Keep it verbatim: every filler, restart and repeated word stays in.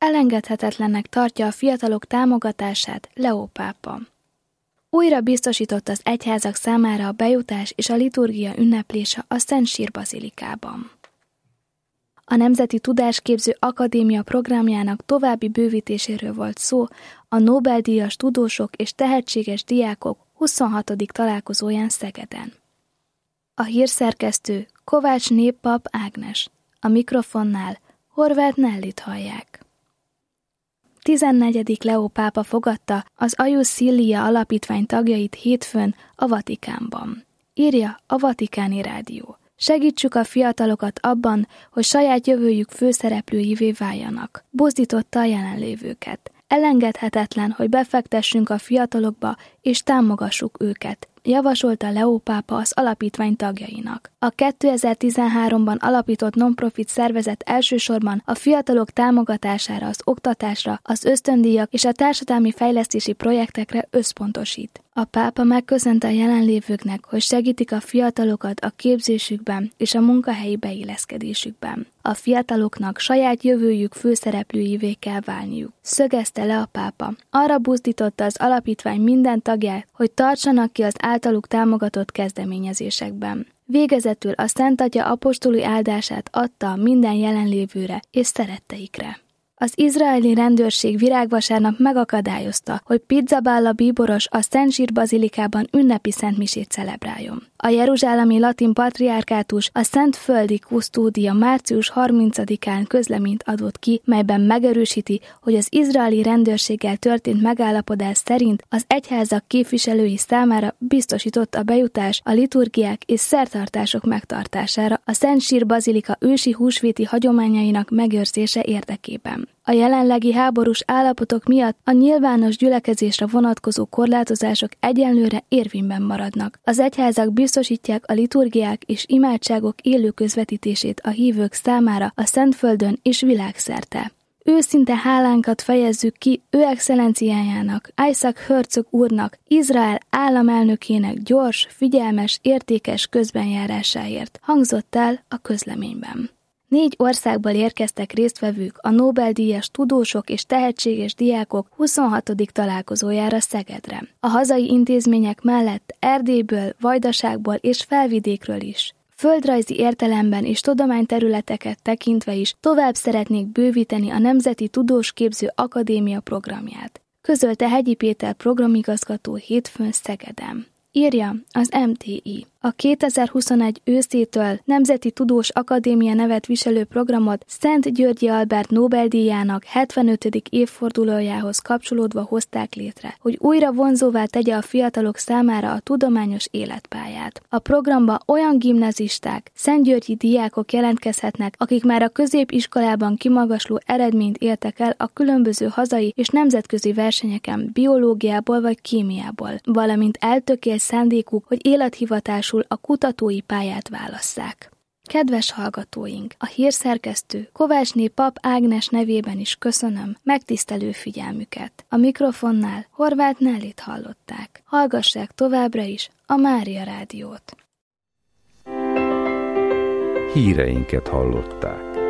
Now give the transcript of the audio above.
elengedhetetlennek tartja a fiatalok támogatását Leó pápa. Újra biztosított az egyházak számára a bejutás és a liturgia ünneplése a Szent Sír bazilikában. A Nemzeti Tudásképző Akadémia programjának további bővítéséről volt szó a Nobel-díjas tudósok és tehetséges diákok huszonhatodik találkozóján Szegeden. A hírszerkesztő Kovács Néppap Ágnes, a mikrofonnál Horváth Nellit hallják. tizennegyedik Leó pápa fogadta az Aius Sillia alapítvány tagjait hétfőn a Vatikánban. Írja a Vatikáni Rádió. Segítsük a fiatalokat abban, hogy saját jövőjük főszereplőivé váljanak, buzdította a jelenlévőket. Elengedhetetlen, hogy befektessünk a fiatalokba és támogassuk őket, javasolta Leó pápa az alapítvány tagjainak. A kétezer-tizenháromban alapított non-profit szervezet elsősorban a fiatalok támogatására, az oktatásra, az ösztöndíjak és a társadalmi fejlesztési projektekre összpontosít. A pápa megköszönte a jelenlévőknek, hogy segítik a fiatalokat a képzésükben és a munkahelyi beilleszkedésükben. A fiataloknak saját jövőjük főszereplőivé kell válniuk, szögezte le a pápa. Arra buzdította az alapítvány minden tagját, hogy tartsanak ki az általuk támogatott kezdeményezésekben. Végezetül a Szent Atya apostoli áldását adta minden jelenlévőre és szeretteikre. Az izraeli rendőrség virágvasárnap megakadályozta, hogy Pizzaballa bíboros a Szent Sír bazilikában ünnepi szentmisét celebráljon. A jeruzsálemi latin patriárkátus a Szent Földi Kusztódia március harmincadikán közleményt adott ki, melyben megerősíti, hogy az izraeli rendőrséggel történt megállapodás szerint az egyházak képviselői számára biztosított a bejutás a liturgiák és szertartások megtartására a Szent Sír bazilika ősi húsvéti hagyományainak megőrzése érdekében. A jelenlegi háborús állapotok miatt a nyilvános gyülekezésre vonatkozó korlátozások egyenlőre érvényben maradnak. Az egyházak biztosítják a liturgiák és imádságok élő közvetítését a hívők számára a Szentföldön és világszerte. Őszinte hálánkat fejezzük ki ő excellenciájának, Isaac Herzog úrnak, Izrael államelnökének gyors, figyelmes, értékes közbenjárásáért, hangzott el a közleményben. Négy országból érkeztek résztvevők a Nobel-díjas tudósok és tehetséges diákok huszonhatodik találkozójára Szegedre. A hazai intézmények mellett Erdélyből, Vajdaságból és Felvidékről is. Földrajzi értelemben és tudományterületeket tekintve is tovább szeretnék bővíteni a Nemzeti Tudósképző Akadémia programját, közölte Hegyi Péter programigazgató hétfőn Szegeden. Írja az em té i. A kétezer-huszonegy őszétől Nemzeti Tudós Akadémia nevet viselő programot Szent Györgyi Albert Nobel-díjának hetvenötödik évfordulójához kapcsolódva hozták létre, hogy újra vonzóvá tegye a fiatalok számára a tudományos életpályát. A programba olyan gimnazisták, szentgyörgyi diákok jelentkezhetnek, akik már a középiskolában kimagasló eredményt értek el a különböző hazai és nemzetközi versenyeken biológiából vagy kémiából, valamint eltökélt szándékuk, hogy élethivatásul a kutatói pályát válasszák. Kedves hallgatóink, a hírszerkesztő Kovácsné Pap Ágnes nevében is köszönöm megtisztelő figyelmüket. A mikrofonnál Horváth Nellit hallották. Hallgassák továbbra is a Mária Rádiót. Híreinket hallották.